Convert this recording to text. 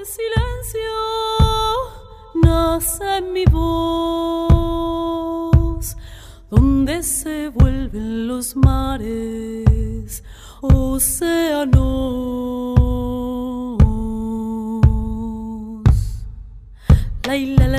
silencio nace mi voz, donde se vuelven los mares océanos. La